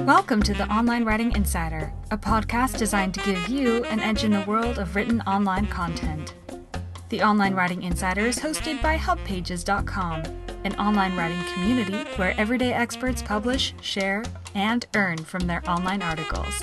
Welcome to the Online Writing Insider, a podcast designed to give you an edge in the world of written online content. The Online Writing Insider is hosted by hubpages.com, an online writing community where everyday experts publish, share, and earn from their online articles.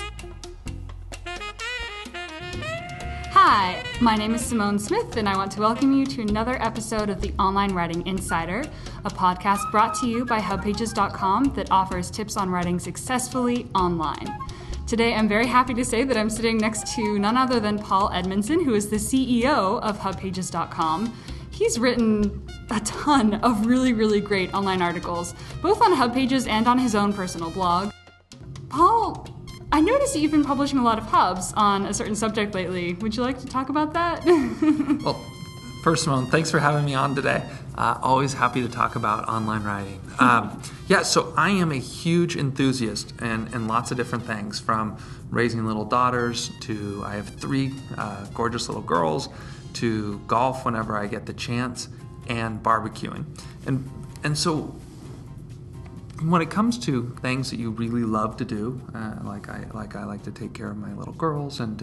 Hi, my name is Simone Smith, and I want to welcome you to another episode of the Online Writing Insider, a podcast brought to you by hubpages.com that offers tips on writing successfully online. Today, I'm very happy to say that I'm sitting next to none other than Paul Edmondson, who is the CEO of hubpages.com. He's written a ton of really great online articles, both on HubPages and on his own personal blog. Paul, I noticed that you've been publishing a lot of hubs on a certain subject lately. Would you like to talk about that? Well, first, Simone, thanks for having me on today. Always happy to talk about online writing. So I am a huge enthusiast in lots of different things, from raising little daughters to I have three gorgeous little girls, to golf whenever I get the chance, and barbecuing. And so when it comes to things that you really love to do, like I like to take care of my little girls and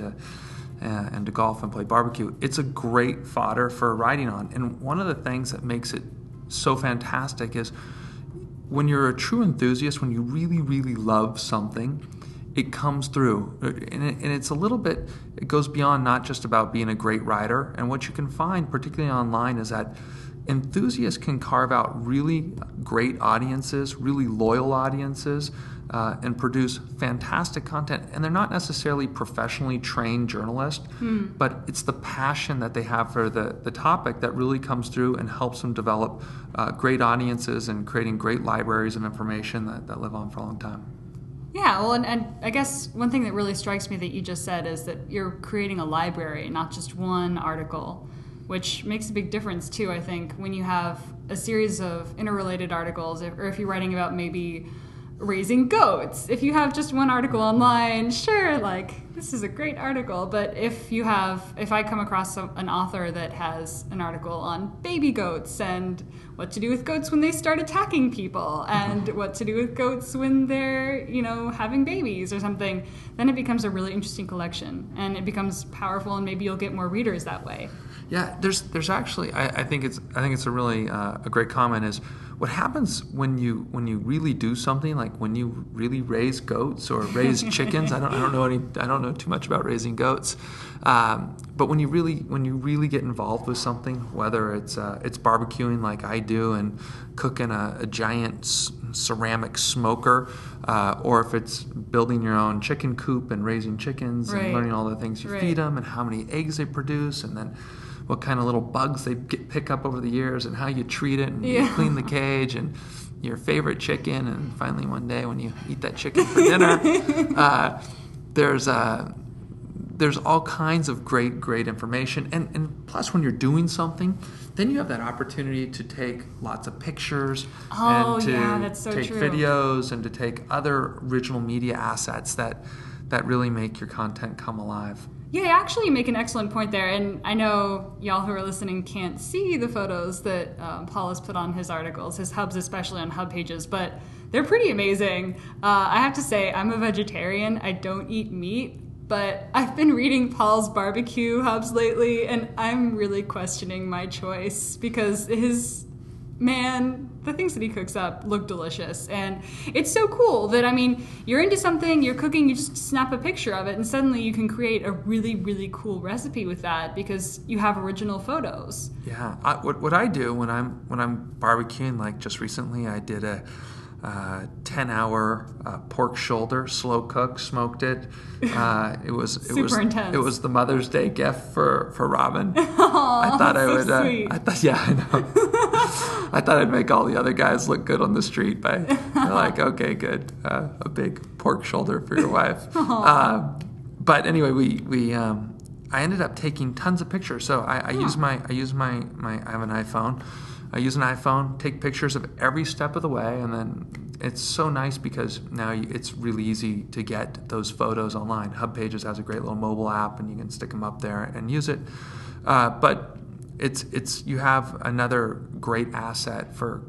to golf and play barbecue, it's a great fodder for writing on. And one of the things that makes it so fantastic is when you're a true enthusiast, when you really love something, it comes through. And it's a little bit, it goes beyond not just about being a great writer. And what you can find, particularly online, is that enthusiasts can carve out really great audiences, really loyal audiences, and produce fantastic content. And they're not necessarily professionally trained journalists, but it's the passion that they have for the topic that really comes through and helps them develop great audiences and creating great libraries of information that live on for a long time. Yeah, well, and I guess one thing that really strikes me that you just said is that you're creating a library, not just one article, which makes a big difference too, I think, when you have a series of interrelated articles, or if you're writing about maybe raising goats. If you have just one article online, sure, like, this is a great article, but if I come across an author that has an article on baby goats and what to do with goats when they start attacking people and what to do with goats when they're, having babies or something, then it becomes a really interesting collection and it becomes powerful, and maybe you'll get more readers that way. Yeah, there's actually, I think it's a really a great comment, is what happens when you really do something, like when you really raise goats or raise chickens. I don't know too much about raising goats, but when you really get involved with something, whether it's barbecuing like I do and cooking a giant ceramic smoker, or if it's building your own chicken coop and raising chickens, right, and learning all the things you feed them and how many eggs they produce, and then what kind of little bugs they pick up over the years, and how you treat it, and you clean the cage, and your favorite chicken, and finally one day when you eat that chicken for dinner, there's all kinds of great information, and plus when you're doing something, then you have that opportunity to take lots of pictures, and to that's so take true. videos, and to take other original media assets that really make your content come alive. Yeah, you actually make an excellent point there, and I know y'all who are listening can't see the photos that Paul has put on his articles, his hubs, especially on Hub Pages, but they're pretty amazing. I have to say, I'm a vegetarian. I don't eat meat, but I've been reading Paul's barbecue hubs lately, and I'm really questioning my choice because the things that he cooks up look delicious. And it's so cool that, you're into something, you're cooking, you just snap a picture of it, and suddenly you can create a really cool recipe with that because you have original photos. Yeah, what I do when I'm barbecuing, like just recently I did a 10-hour pork shoulder, slow cook, smoked it. It was super intense. It was the Mother's Day gift for Robin. Aww, I thought I would. Sweet. I know. I thought I'd make all the other guys look good on the street by like, okay, good, a big pork shoulder for your wife. But anyway, I ended up taking tons of pictures. So I use my I have an iPhone. I use an iPhone, take pictures of every step of the way, and then it's so nice because now it's really easy to get those photos online. Hub Pages has a great little mobile app, and you can stick them up there and use it. But it's you have another great asset for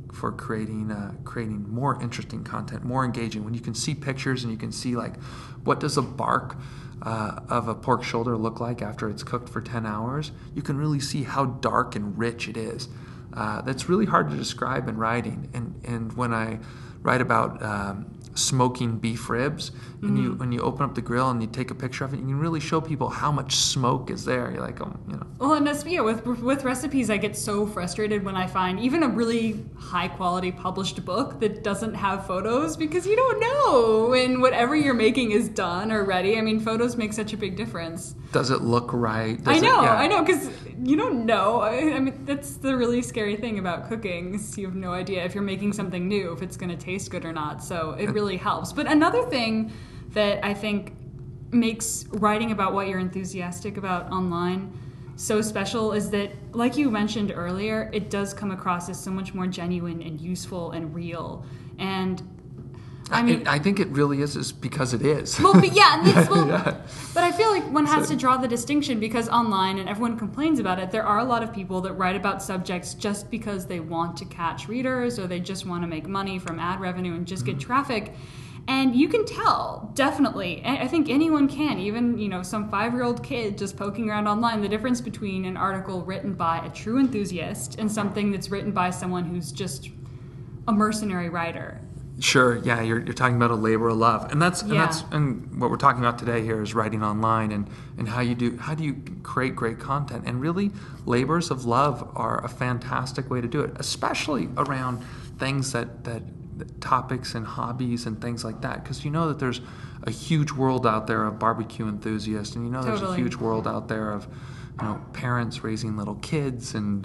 for creating more interesting content, more engaging. When you can see pictures and you can see like what does a bark of a pork shoulder look like after it's cooked for 10 hours, you can really see how dark and rich it is. That's really hard to describe in writing. And when I write about smoking beef ribs, and when you open up the grill and you take a picture of it, you can really show people how much smoke is there. You're like, Well, and that's, with recipes, I get so frustrated when I find even a really high quality published book that doesn't have photos, because you don't know when whatever you're making is done or ready. I mean, photos make such a big difference. Does it look right? I know, because you don't know. I mean, that's the really scary thing about cooking, is you have no idea if you're making something new, if it's going to taste good or not. So it really helps. But another thing that I think makes writing about what you're enthusiastic about online so special is that, like you mentioned earlier, it does come across as so much more genuine and useful and real. And I mean, I think it really is because it is. Well, but but I feel like one has to draw the distinction, because online, and everyone complains about it, there are a lot of people that write about subjects just because they want to catch readers, or they just want to make money from ad revenue and just get traffic. And you can tell, definitely, I think anyone can, even, some 5-year-old kid just poking around online, the difference between an article written by a true enthusiast and something that's written by someone who's just a mercenary writer. Sure, yeah, you're talking about a labor of love, and that's what we're talking about today here is writing online, and how do you create great content. And really, labors of love are a fantastic way to do it, especially around things that topics and hobbies and things like that, because you know that there's a huge world out there of barbecue enthusiasts, and there's a huge world out there of parents raising little kids and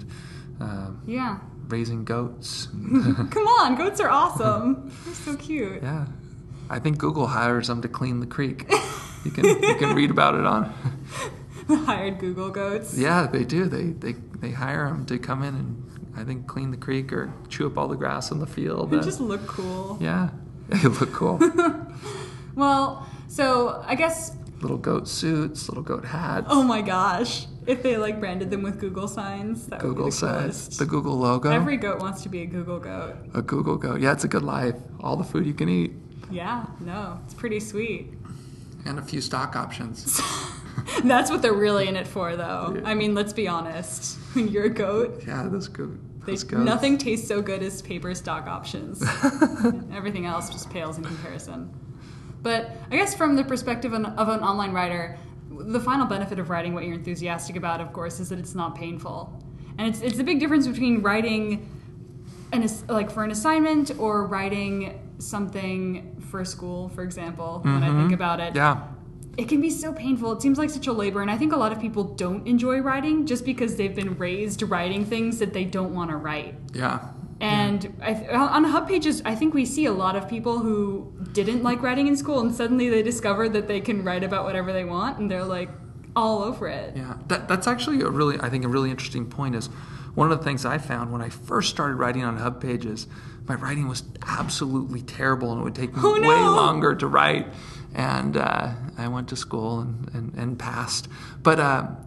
raising goats. Come on, goats are awesome. They're so cute. Yeah, I think Google hires them to clean the creek. You can read about it on the hired Google goats. Yeah, they do. They hire them to come in and, I think, clean the creek or chew up all the grass in the field. They just look cool. Yeah, they look cool. Well, so I guess little goat suits, little goat hats. Oh my gosh. If they branded them with Google signs, that Google would be the signs, the Google logo. Every goat wants to be a Google goat. A Google goat. Yeah, it's a good life. All the food you can eat. Yeah, no, it's pretty sweet. And a few stock options. That's what they're really in it for, though. Yeah. I mean, let's be honest. When you're a goat. Yeah, those goats. Nothing tastes so good as paper stock options. Everything else just pales in comparison. But I guess from the perspective of an online writer, the final benefit of writing what you're enthusiastic about, of course, is that it's not painful. And it's the big difference between writing for an assignment or writing something for school, for example, when I think about it. Yeah. It can be so painful. It seems like such a labor. And I think a lot of people don't enjoy writing just because they've been raised writing things that they don't want to write. Yeah. And on Hub Pages, I think we see a lot of people who didn't like writing in school, and suddenly they discover that they can write about whatever they want, and they're all over it. Yeah, that's actually a really interesting point. Is one of the things I found when I first started writing on Hub Pages, my writing was absolutely terrible, and it would take me way longer to write. And I went to school and passed. But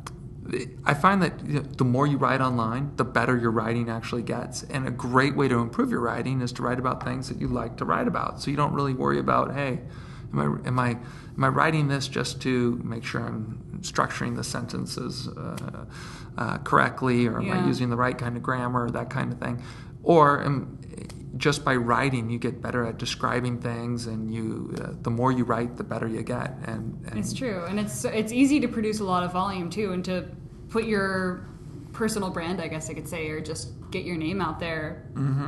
I find that the more you write online, the better your writing actually gets. And a great way to improve your writing is to write about things that you like to write about. So you don't really worry about, hey, am I writing this just to make sure I'm structuring the sentences correctly, or am I using the right kind of grammar, that kind of thing. Or just by writing, you get better at describing things, and the more you write, the better you get. And it's true, and it's easy to produce a lot of volume too, and to put your personal brand, I guess I could say, or just get your name out there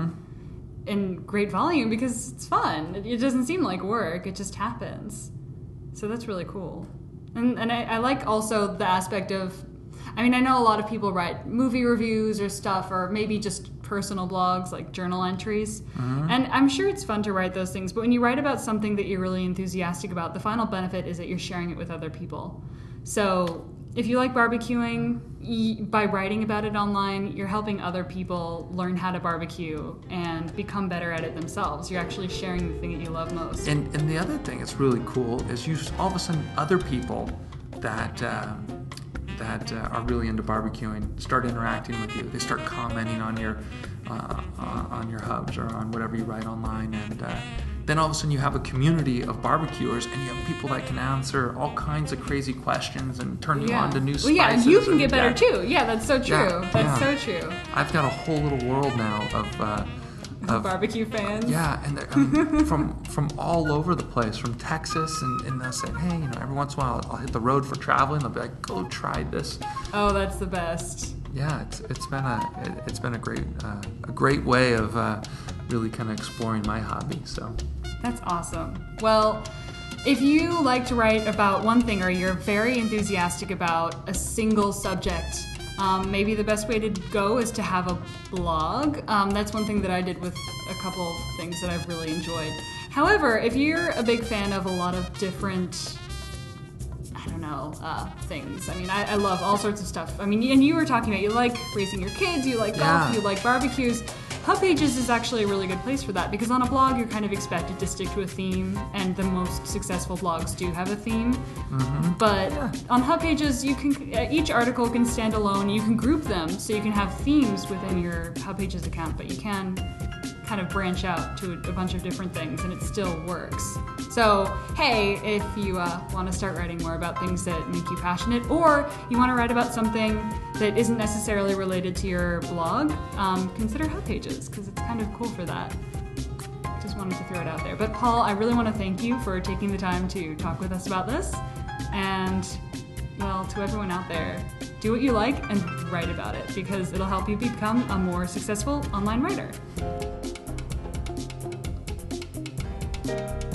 in great volume, because it's fun. It doesn't seem like work; it just happens. So that's really cool, and I like also the aspect of. I mean, I know a lot of people write movie reviews or stuff, or maybe just personal blogs, like journal entries. And I'm sure it's fun to write those things, but when you write about something that you're really enthusiastic about, the final benefit is that you're sharing it with other people. So if you like barbecuing, by writing about it online, you're helping other people learn how to barbecue and become better at it themselves. You're actually sharing the thing that you love most. And the other thing that's really cool is you all of a sudden other people that are really into barbecuing start interacting with you. They start commenting on your on your hubs or on whatever you write online, and then all of a sudden you have a community of barbecuers, and you have people that can answer all kinds of crazy questions and turn you on to new spices. Well, yeah, and you can get better too. Yeah, that's so true. That's so true. I've got a whole little world now of barbecue fans. Yeah, and they're, from all over the place, from Texas, and they'll say, hey, every once in a while I'll hit the road for traveling. They'll be like, go try this. Oh, that's the best. Yeah, it's been a great way of really kind of exploring my hobby. So that's awesome. Well, if you like to write about one thing, or you're very enthusiastic about a single subject, maybe the best way to go is to have a blog. That's one thing that I did with a couple of things that I've really enjoyed. However, if you're a big fan of a lot of different, things. I mean, I love all sorts of stuff. I mean, and you were talking about you like raising your kids, you like golf, you like barbecues. HubPages is actually a really good place for that, because on a blog you're kind of expected to stick to a theme, and the most successful blogs do have a theme. Mm-hmm. But on HubPages, you can each article can stand alone. You can group them, so you can have themes within your HubPages account, but you can kind of branch out to a bunch of different things, and it still works. So, hey, if you want to start writing more about things that make you passionate, or you want to write about something that isn't necessarily related to your blog, consider HubPages, because it's kind of cool for that. Just wanted to throw it out there. But Paul, I really want to thank you for taking the time to talk with us about this. And, well, to everyone out there, do what you like and write about it, because it'll help you become a more successful online writer.